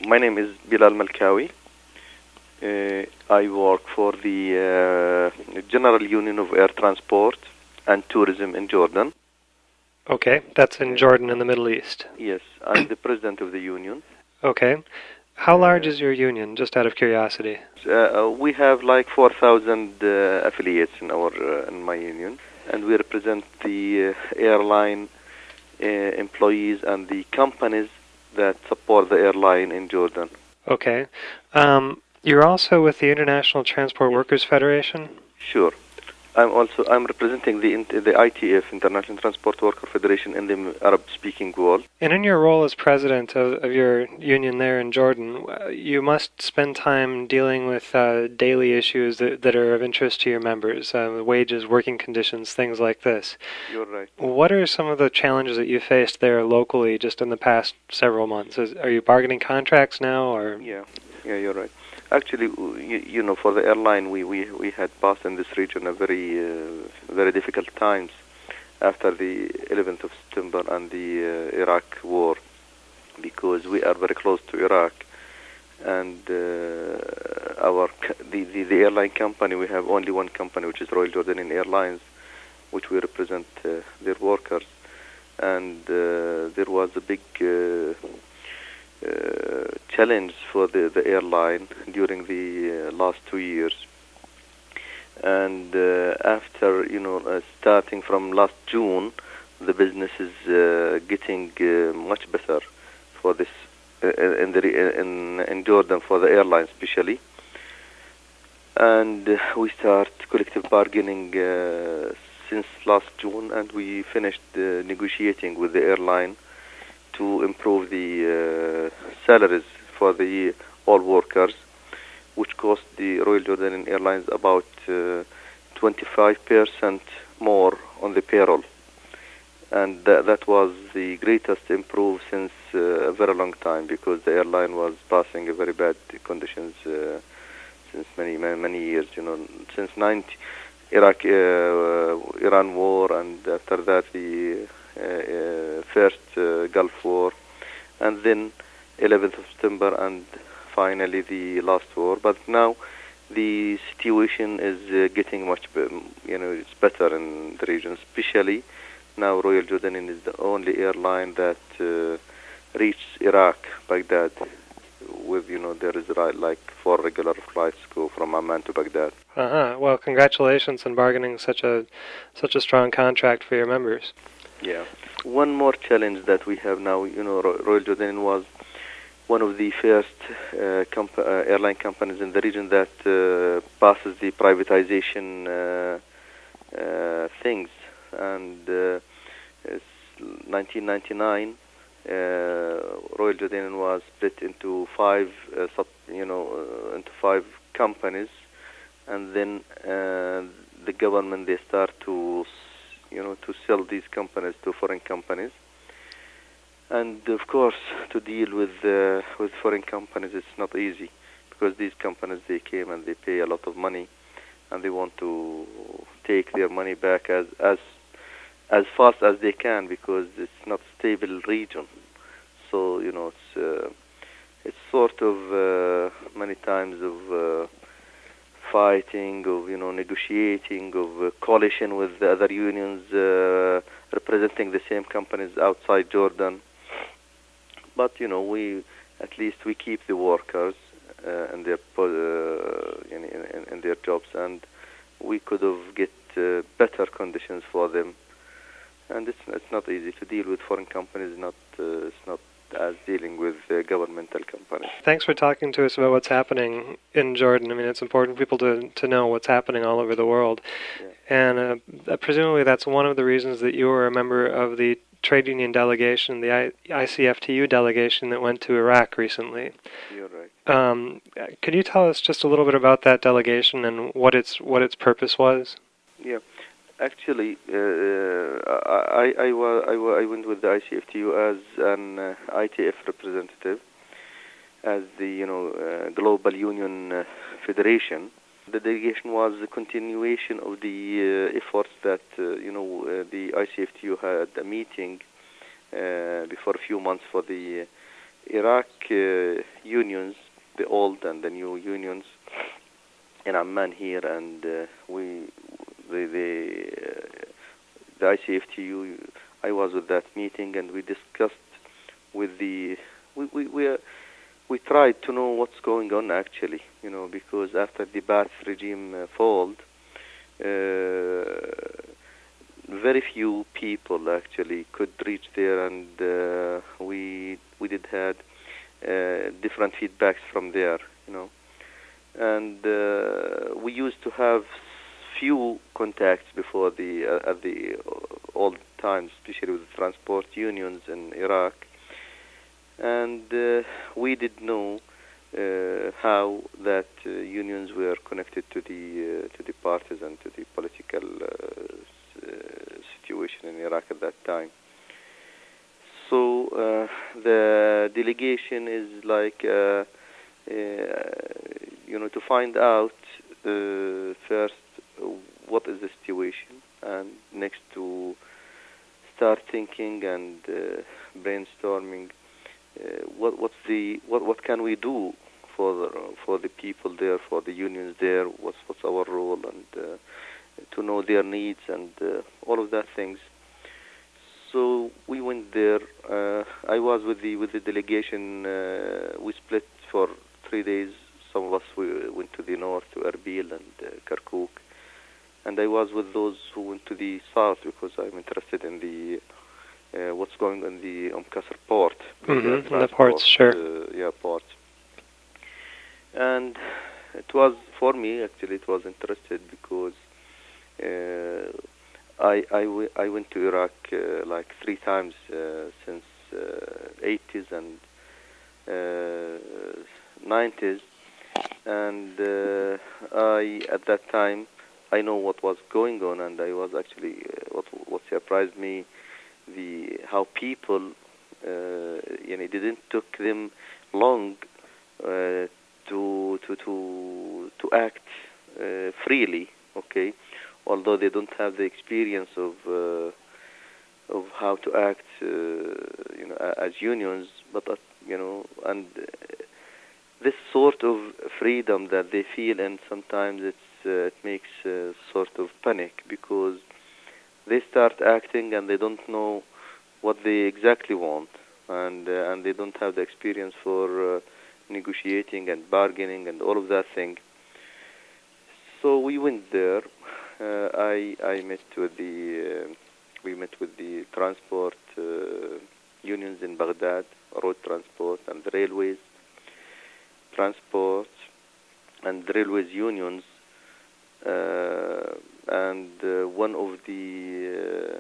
My name is Bilal Malkawi. I work for the General Union of Air Transport and Tourism in Jordan. Okay, that's in Jordan in the Middle East. Yes, I'm the president of the union. Okay. How large is your union, just out of curiosity? We have like 4,000 affiliates in my union, and we represent the airline employees and the companies that support the airline in Jordan. Okay. You're also with the International Transport Workers Federation? Sure. I'm representing the ITF, International Transport Worker Federation, in the Arab-speaking world. And in your role as president of your union there in Jordan, you must spend time dealing with daily issues that are of interest to your members, wages, working conditions, things like this. You're right. What are some of the challenges that you faced there locally just in the past several months? Are you bargaining contracts now, or? Yeah, you're right. Actually, for the airline, we had passed in this region a very difficult times after the 11th of September and the Iraq war, because we are very close to Iraq, and the airline company, we have only one company, which is Royal Jordanian Airlines, which we represent their workers, and there was a big challenge for the airline during the last 2 years. And after, starting from last June, the business is getting much better for this in Jordan, for the airline especially. And we start collective bargaining since last June, and we finished negotiating with the airline to improve the salaries for the all workers, which cost the Royal Jordanian Airlines about 25% more on the payroll. And that was the greatest improve since a very long time, because the airline was passing a very bad conditions since many years. Since Iran war, and after that the first Gulf War, and then 11th of September, and finally the last war. But now the situation is getting much, it's better in the region. Especially now, Royal Jordanian is the only airline that reached Iraq, Baghdad, with there is like 4 regular flights go from Amman to Baghdad. Well, congratulations on bargaining such a strong contract for your members. Yeah. One more challenge that we have now, Royal Jordanian was one of the first airline companies in the region that passes the privatization things. And it's 1999, Royal Jordanian was split into five companies, and then the government, they start to sell these companies to foreign companies. And of course, to deal with foreign companies, it's not easy, because these companies, they came and they pay a lot of money, and they want to take their money back as fast as they can, because it's not stable region. So it's sort of many times of fighting, of negotiating, of coalition with the other unions representing the same companies outside Jordan. But we at least we keep the workers in their jobs, and we could have get better conditions for them. And it's not easy to deal with foreign companies. It's not as dealing with governmental companies. Thanks for talking to us about what's happening in Jordan. I mean, it's important for people to know what's happening all over the world. Yeah. And presumably that's one of the reasons that you were a member of the trade union delegation, the ICFTU delegation that went to Iraq recently. You're right. Could you tell us just a little bit about that delegation and what its purpose was? Yeah. Actually, I went with the ICFTU as an ITF representative, as the Global Union Federation. The delegation was a continuation of the efforts that the ICFTU had a meeting before a few months for the Iraq unions, the old and the new unions in Amman here, and the ICFTU. I was with that meeting, and we discussed with the we tried to know what's going on actually, because after the Ba'ath regime fall, very few people actually could reach there, and we did had different feedbacks from there, and we used to have few contacts before at the old times, especially with the transport unions in Iraq, and we did know how that unions were connected to the parties and to the political situation in Iraq at that time. So the delegation is like, to find out first what is the situation, and next to start thinking and brainstorming what can we do for the people there, for the unions there, what's our role, and to know their needs and all of that things. So we went there. I was with the delegation. We split for 3 days. Some of us we went to the north, to Erbil and Kirkuk, and I was with those who went to the south because I'm interested in the what's going on in the Qasr port. Mm-hmm. The ports, sure. Ports. And it was, for me, actually, it was interested because I went to Iraq like 3 times since 80s and 90s, and at that time I know what was going on, and I was actually what surprised me, how people it didn't took them long to act freely, okay, although they don't have the experience of how to act as unions, but and this sort of freedom that they feel, and sometimes it makes sort of panic because they start acting and they don't know what they exactly want, and they don't have the experience for negotiating and bargaining and all of that thing. So we went there. I met with we met with the transport unions in Baghdad, road transport and the railways transport and the railways unions, and one of the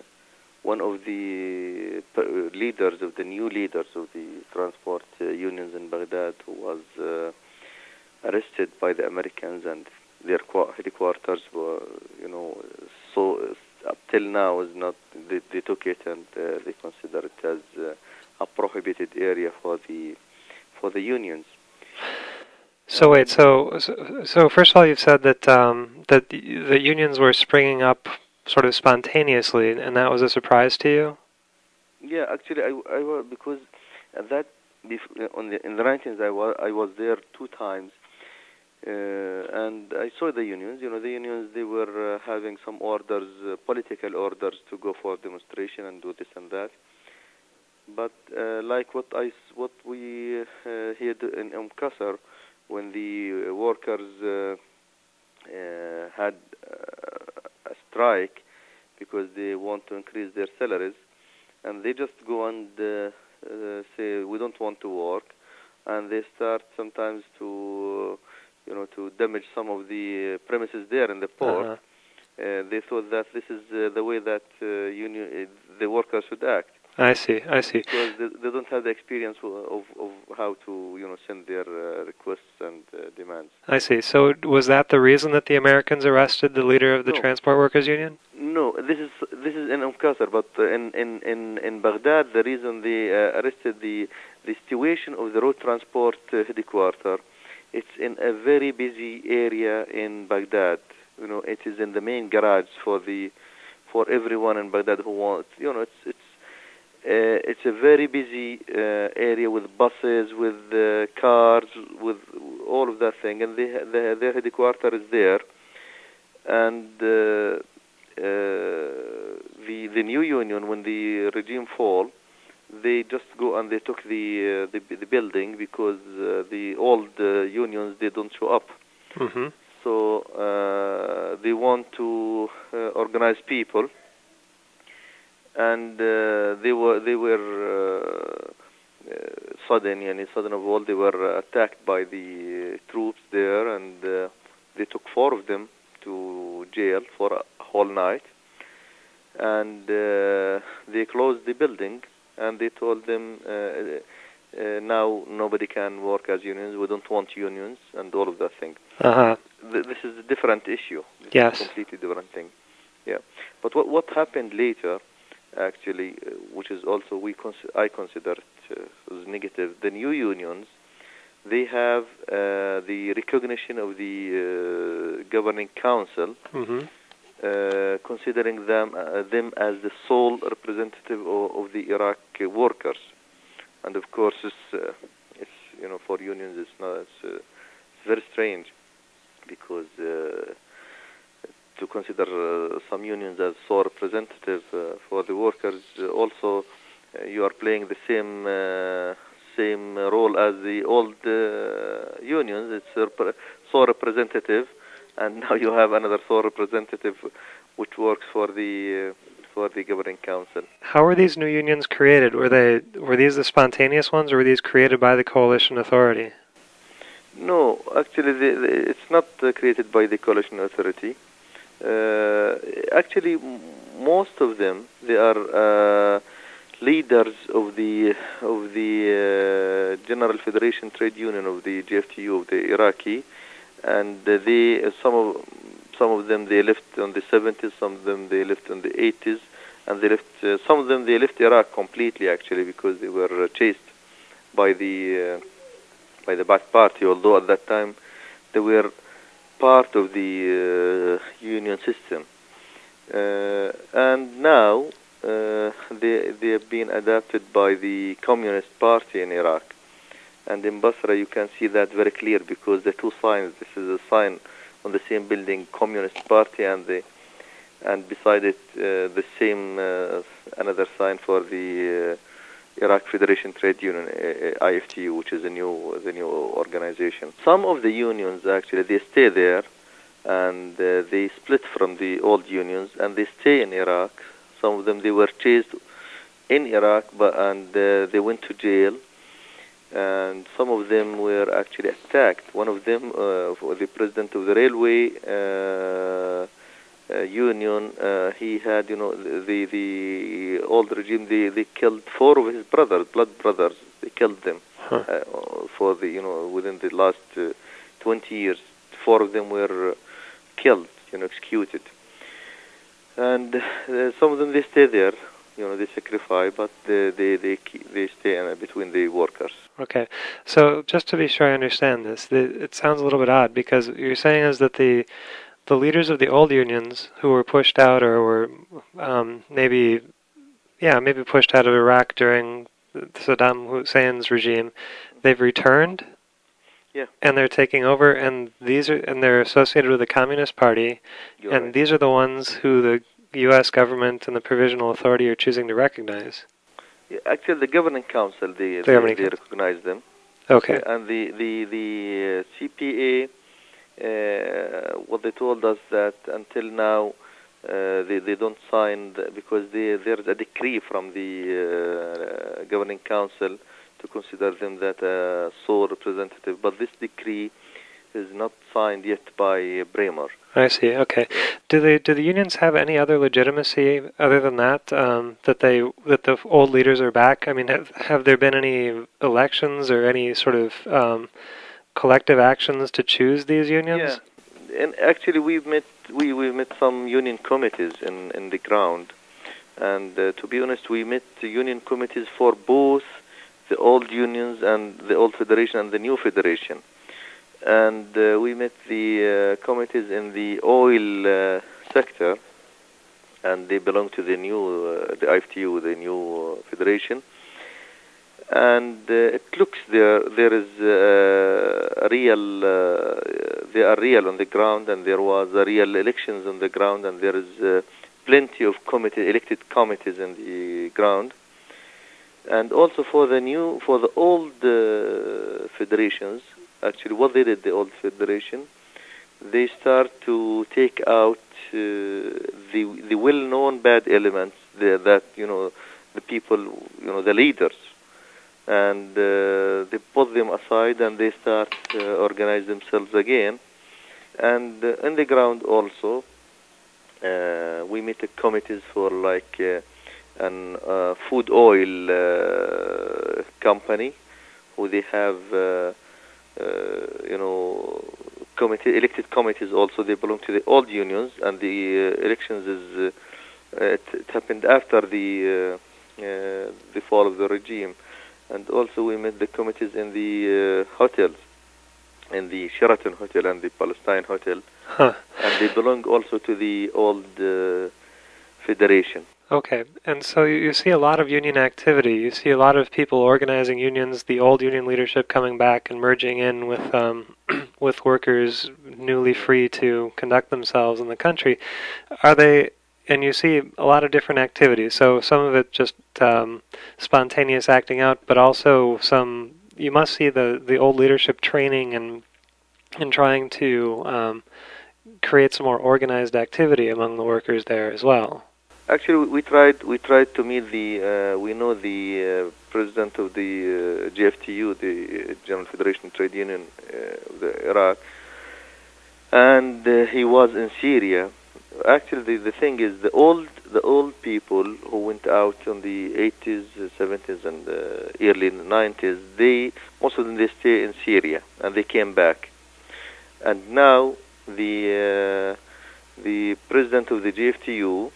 leaders of the new leaders of the transport unions in Baghdad, who was arrested by the Americans, and their headquarters were, so up till now is not. They took it and they consider it as a prohibited area for the unions. So wait, so first of all, you've said that that the unions were springing up sort of spontaneously, and that was a surprise to you? Yeah, actually, I was, because at that in the 19th I was there 2 times, and I saw the unions. The unions, they were having some orders, political orders, to go for demonstration and do this and that. But like what we heard in Qasr, when the workers had a strike because they want to increase their salaries, and they just go and say we don't want to work, and they start sometimes to damage some of the premises there in the port. Uh-huh. They thought that this is the way that the workers should act. I see. Because they don't have the experience of how to send their requests and demands. I see. So was that the reason that the Americans arrested the leader of the Transport Workers Union? No, this is in Qasr, but in Baghdad, the reason they arrested the situation of the road transport headquarters, it's in a very busy area in Baghdad. It is in the main garage for everyone in Baghdad who wants. It's a very busy area with buses, with cars, with all of that thing, and their headquarters is there. And the new union, when the regime fall, they just go and they took the building, because the old unions, they don't show up. Mm-hmm. So they want to organize people, and they were sudden of all, they were attacked by the troops there, and they took 4 of them to jail for a whole night, and they closed the building, and they told them, now nobody can work as unions, we don't want unions, and all of that thing. Uh-huh. This is a different issue. Yes. Is a completely different thing. Yeah. But what happened later, actually, which is also I consider it as negative, the new unions, they have the recognition of the governing council, Mm-hmm. considering them as the sole representative of the Iraq workers. And of course, it's for unions, it's very strange, because to consider some unions as sole representative for the workers, also you are playing the same role as the old unions. It's sole representative, and now you have another sole representative which works for the governing council. How were these new unions created? Were these the spontaneous ones, or were these created by the coalition authority? No, actually, it's not created by the coalition authority. Actually, most of them, they are leaders of the General Federation Trade Union of the JFTU of the Iraqi, and some of them they left on the 70s, some of them they left on the 80s, and some of them they left Iraq completely, actually, because they were chased by the Ba'ath Party, although at that time they were part of the union system. And now they have been adopted by the Communist Party in Iraq. And in Basra you can see that very clear, because the 2 signs, this is a sign on the same building, Communist Party, and beside it the same another sign for the Iraq Federation Trade Union, IFTU, which is the new organization. Some of the unions, actually, they stay there, and they split from the old unions, and they stay in Iraq. Some of them, they were chased in Iraq, and they went to jail, and some of them were actually attacked. One of them, for the president of the railway union, he had, the old regime, they killed 4 of his brothers, blood brothers. They killed them for within the last 20 years. 4 of them were killed, executed. And some of them, they stay there, they sacrifice, but they stay in between the workers. Okay, so just to be sure I understand this, it sounds a little bit odd, because what you're saying is that the leaders of the old unions who were pushed out, or were maybe pushed out of Iraq during Saddam Hussein's regime, they've returned. Yeah. And they're taking over, and they're associated with the Communist Party, and these are the ones who the U.S. government and the Provisional Authority are choosing to recognize. Yeah, actually, the Governing Council, they recognize them. Okay. And the CPA, what they told us that until now they don't sign, because there's a decree from the Governing Council to consider them that sole representative, but this decree is not signed yet by Bremer. I see. Okay. Do the unions have any other legitimacy other than that? That the old leaders are back? I mean, have there been any elections or any sort of collective actions to choose these unions? Yeah. And actually, we met some union committees in the ground, and to be honest, we met union committees for both the old unions and the old federation and the new federation. And we met the committees in the oil sector, and they belong to the new, the IFTU, the new federation. And it looks there is a real, they are real on the ground, and there was a real elections on the ground, and there is plenty of elected committees in the ground. And also for the old federations, actually what they did, the old federation, they start to take out the well-known bad elements that, the people, the leaders, and they put them aside, and they start organize themselves again. And in the ground also, we made committees for like an food oil company, who they have elected committees also. They belong to the old unions, and the elections is it happened after the fall of the regime. And also we made the committees in the hotels, in the Sheraton Hotel and the Palestine Hotel, and they belong also to the old federation. Okay, and so you see a lot of union activity. You see a lot of people organizing unions, the old union leadership coming back and merging in with with workers newly free to conduct themselves in the country. Are they? And you see a lot of different activities. So some of it just spontaneous acting out, but also you must see the old leadership training and trying to create some more organized activity among the workers there as well. Actually, we tried to meet the president of the GFTU, the General Federation Trade Union of Iraq, and he was in Syria. Actually, the thing is, the old people who went out in the 80s, 70s, and early 90s, most of them they stay in Syria, and they came back. And now the president of the GFTU,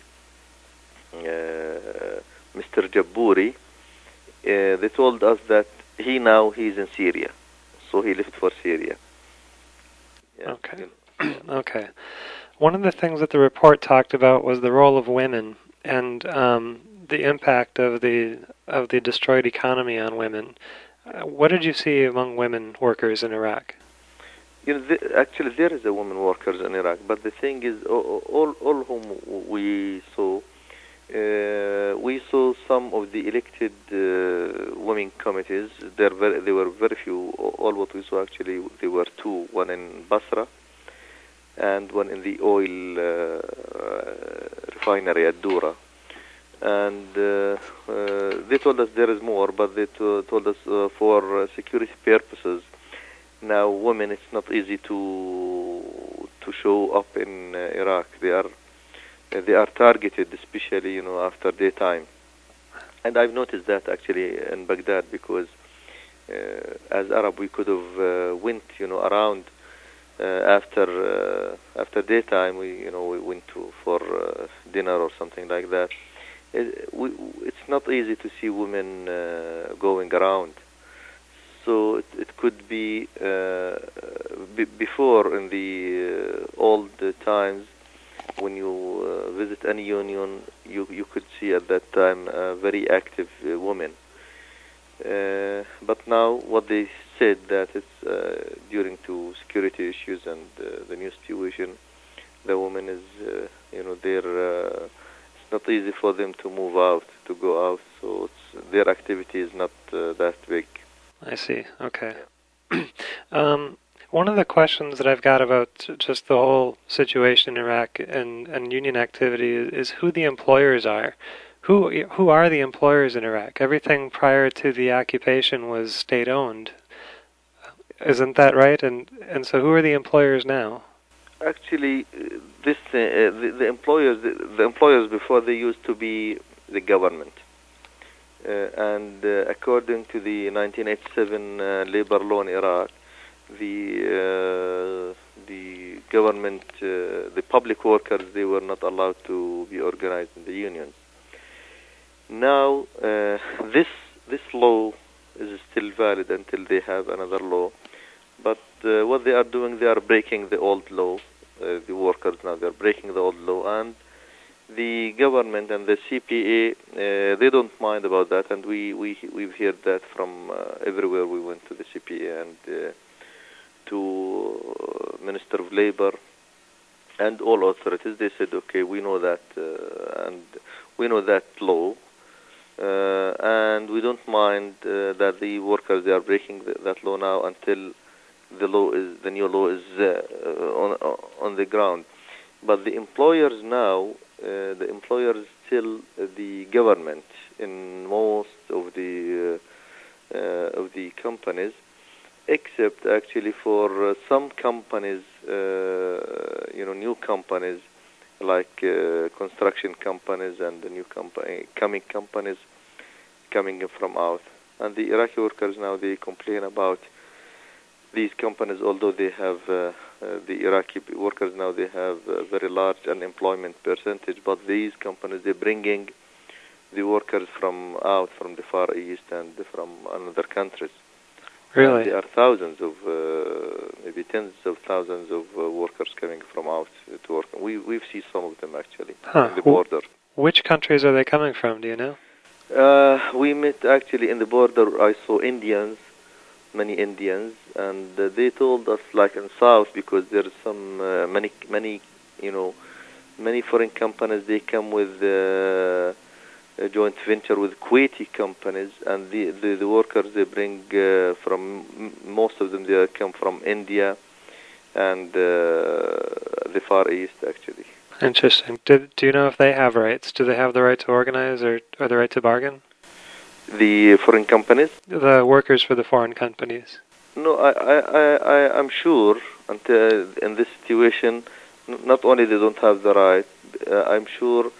Mr. Jabouri, they told us that he's in Syria, so he left for Syria. Yeah. Okay. Okay. One of the things that the report talked about was the role of women and the impact of the destroyed economy on women. What did you see among women workers in Iraq? Actually, there is a women workers in Iraq, but the thing is, all whom we saw some of the elected women committees. There were very few. All what we saw, actually, there were two. One in Basra, and one in the oil refinery at Dura. And they told us there is more, but they told us for security purposes, now women, it's not easy to show up in Iraq. They are targeted, especially after daytime. And I've noticed that actually in Baghdad, because as Arab we could have went around. After daytime, we went for dinner or something like that. It's not easy to see women going around. So it could be before, in the old times, when you visit any union, you could see at that time very active women. But now what they said, that it's due to security issues and the new situation, the woman is, it's not easy for them to move out, to go out, so their activity is not that big. I see. Okay. One of the questions that I've got about just the whole situation in Iraq and union activity is who the employers are. Who are the employers in Iraq? Everything prior to the occupation was state-owned. Isn't that right? And so who are the employers now? Actually, the employers before, they used to be the government. And according to the 1987 labor law in Iraq, the government, the public workers, they were not allowed to be organized in the unions. Now, this law is still valid until they have another law. But what they are doing, they are breaking the old law. The workers now, they are breaking the old law, and the government and the CPA, they don't mind about that, and we've heard that from everywhere we went to the CPA and to Minister of Labor and all authorities. They said, okay, we know that, and we know that law, and we don't mind that the workers, they are breaking that law now until the new law is on the ground. But the employers now, the employers still the government in most of the companies, except actually for some companies, new companies like construction companies and the new companies coming from out. And the Iraqi workers now, they complain about these companies, although they have the Iraqi workers now, they have a very large unemployment percentage, but these companies, they're bringing the workers from the Far East and from other countries. Really? And there are thousands of, maybe tens of thousands of workers coming from out to work. We've seen some of them actually in the border. Which countries are they coming from? Do you know? We met actually in the border. I saw many Indians, and they told us like in South, because there's some many foreign companies. They come with a joint venture with Kuwaiti companies, and the workers they bring from, most of them they come from India and the Far East actually. Interesting. Do you know if they have rights? Do they have the right to organize or the right to bargain? The foreign companies? The workers for the foreign companies. No, I'm sure until in this situation, not only they don't have the right, I'm sure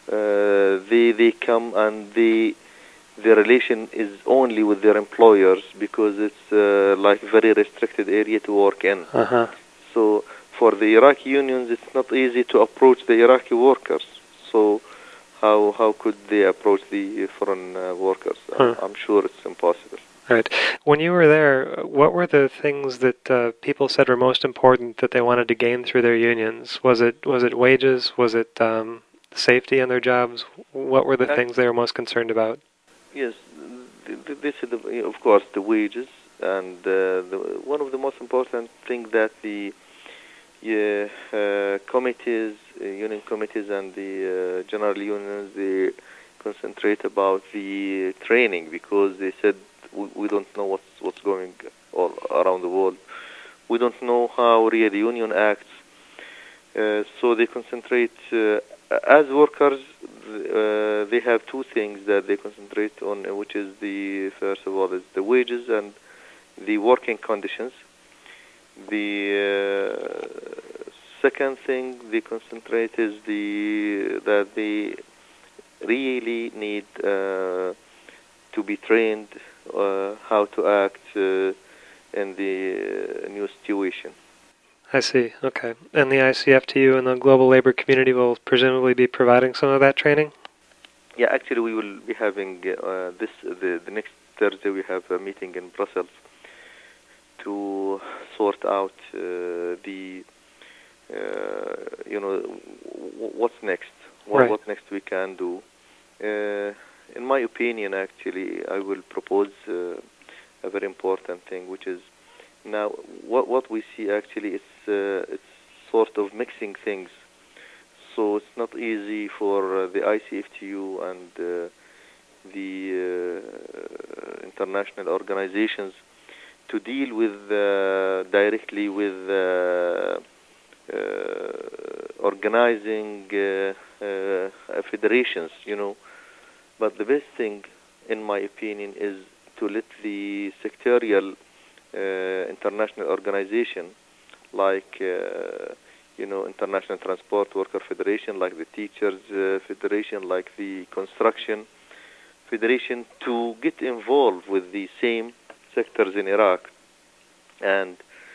they come and the relation is only with their employers, because it's like very restricted area to work in. So for the Iraqi unions, it's not easy to approach the Iraqi workers. So how could they approach the foreign workers? I'm sure it's impossible. Right. When you were there, what were the things that people said were most important that they wanted to gain through their unions? Was it wages? Was it safety in their jobs? What were the things they were most concerned about? Yes, this is of course the wages, and one of the most important things that the committees, union committees, and the general unions, they concentrate about the training, because they said we don't know what's going all around the world. We don't know how really union acts. So they concentrate as workers. They have two things that they concentrate on, which is the first of all is the wages and the working conditions. The second thing they concentrate is that they really need to be trained how to act in the new situation. I see. Okay. And the ICFTU and the global labor community will presumably be providing some of that training? Yeah, actually we will be having the next Thursday we have a meeting in Brussels to sort out what's next, what next we can do. In my opinion, actually, I will propose a very important thing, which is now what we see actually it's sort of mixing things. So it's not easy for the ICFTU and the international organizations to deal with directly with organizing federations, But the best thing, in my opinion, is to let the sectorial international organization, like International Transport Worker Federation, like the Teachers Federation, like the Construction Federation, to get involved with the same sectors in Iraq and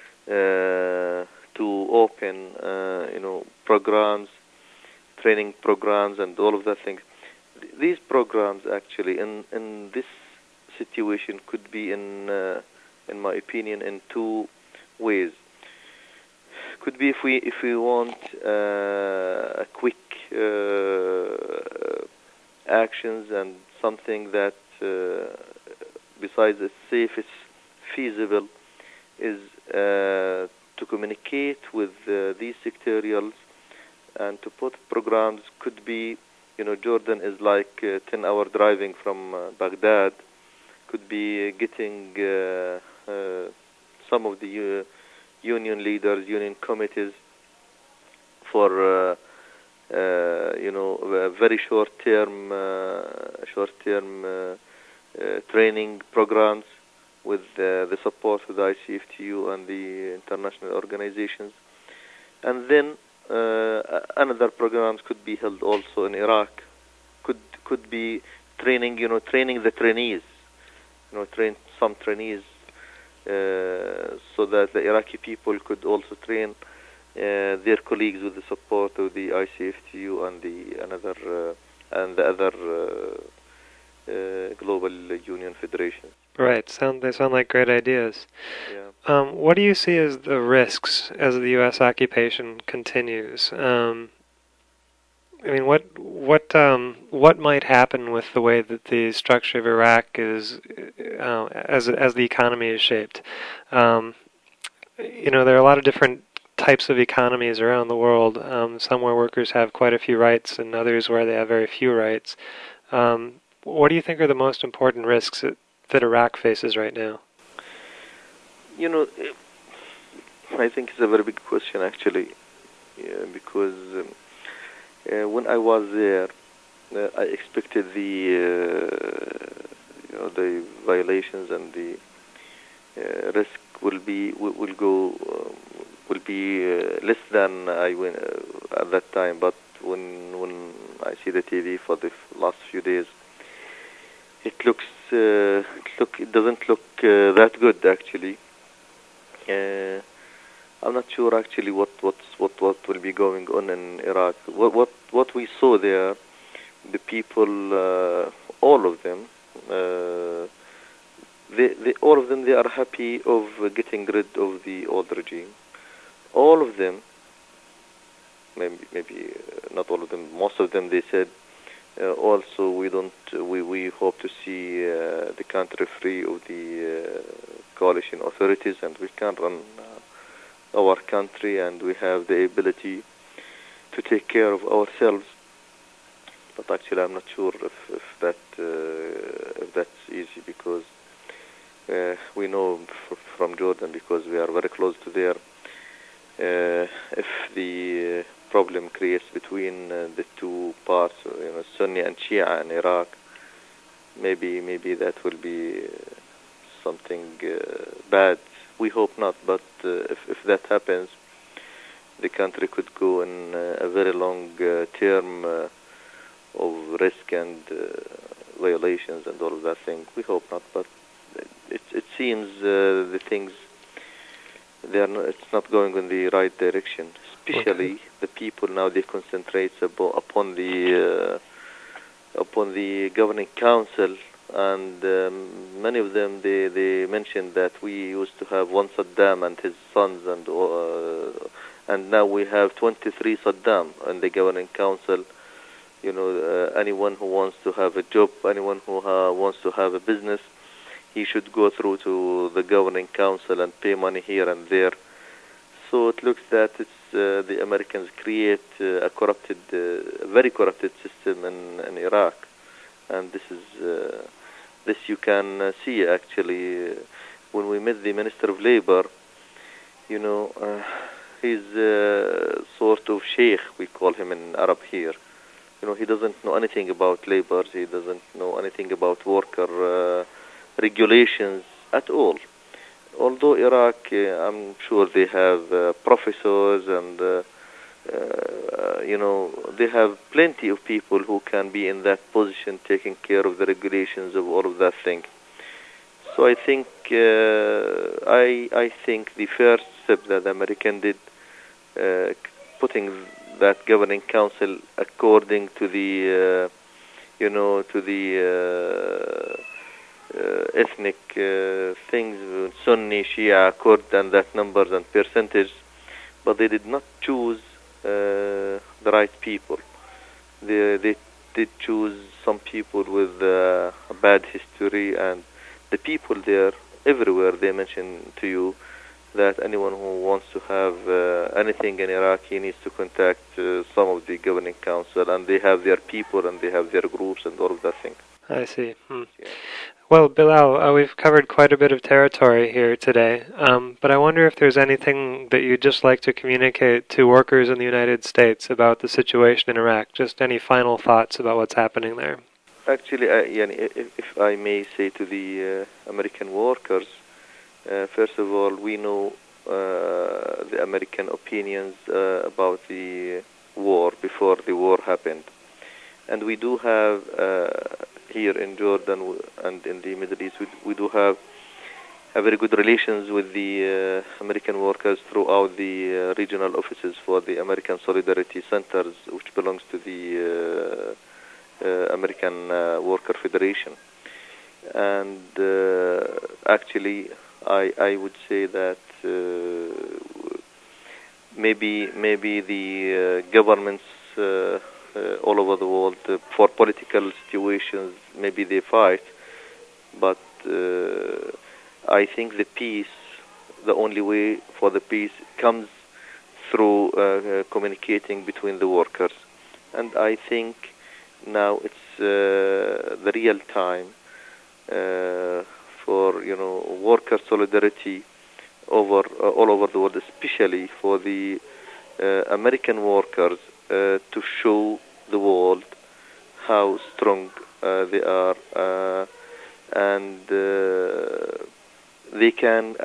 to open, programs, training programs, and all of that things. These programs, actually, in this situation, could be in my opinion, in two ways. Could be if we want a quick actions, and something that, besides it's safe, it's feasible, is to communicate with these sectarials and to put programs. Could be, Jordan is like 10-hour driving from Baghdad. Could be getting some of the union leaders, union committees for very short-term training programs with the support of the ICFTU and the international organizations. And then another programs could be held also in Iraq. Could be training the trainees, train some trainees, so that the Iraqi people could also train their colleagues with the support of the ICFTU and the other global union federations. Right. They sound like great ideas. Yeah. What do you see as the risks as the U.S. occupation continues? What might happen with the way that the structure of Iraq is, as the economy is shaped? There are a lot of different types of economies around the world. Some where workers have quite a few rights, and others where they have very few rights. What do you think are the most important risks that Iraq faces right now? I think it's a very big question, actually, because when I was there, I expected the violations and the risk will be less than I went at that time. But when I see the TV for the last few days, it doesn't look that good, actually. I'm not sure actually what will be going on in Iraq. What we saw there, the people, all of them, they are happy of getting rid of the old regime. All of them, maybe not all of them, most of them, they said also we hope to see the country free of the coalition authorities, and we can run our country, and we have the ability to take care of ourselves. But actually, I'm not sure if that's easy, because we know from Jordan, because we are very close to there. If the problem creates between the two parts, Sunni and Shia in Iraq, maybe that will be something bad. We hope not, but if that happens, the country could go in a very long term of risk and violations and all of that thing. We hope not, but it seems the things, it's not going in the right direction. Especially the people now, they concentrate upon the governing council, and many of them they mentioned that we used to have one Saddam and his sons, and now we have 23 Saddam in the governing council. Anyone who wants to have a job, anyone who wants to have a business, he should go through to the governing council and pay money here and there. So it looks that it's the Americans create a very corrupted system in Iraq, and this you can see actually when we met the Minister of Labor. He's sort of sheikh, we call him in Arab here. He doesn't know anything about labor. He doesn't know anything about worker regulations at all. Although Iraq, I'm sure they have professors and, they have plenty of people who can be in that position, taking care of the regulations of all of that thing. So I think, I think the first step that the American did, putting that governing council according to the, ethnic things, Sunni, Shia, Kurd, and that numbers and percentage, but they did not choose the right people. they did choose some people with a bad history, and the people there, everywhere, they mention to you that anyone who wants to have anything in Iraq, he needs to contact some of the governing council, and they have their people and they have their groups and all of that thing. I see. Yeah. Well, Bilal, we've covered quite a bit of territory here today, but I wonder if there's anything that you'd just like to communicate to workers in the United States about the situation in Iraq, just any final thoughts about what's happening there. Actually, if I may say to the American workers, first of all, we know the American opinions about the war before the war happened. And we do have here in Jordan and in the Middle East, we do have very good relations with the American workers throughout the regional offices for the American Solidarity Centers, which belongs to the American Worker Federation. And actually, I would say that maybe the governments all over the world for political situations, maybe they fight, but I think the peace, the only way for the peace comes through communicating between the workers. And I think now it's the real time for worker solidarity all over the world, especially for the American workers to show the world how strong they are, and they can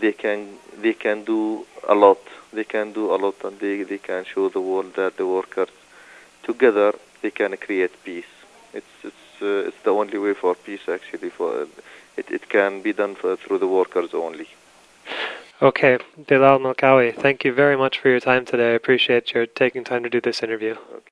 do a lot. They can do a lot, and they can show the world that the workers together they can create peace. It's the only way for peace, actually. For it can be done through the workers only. Okay, Bilal Malkawi, thank you very much for your time today. I appreciate your taking time to do this interview. Okay.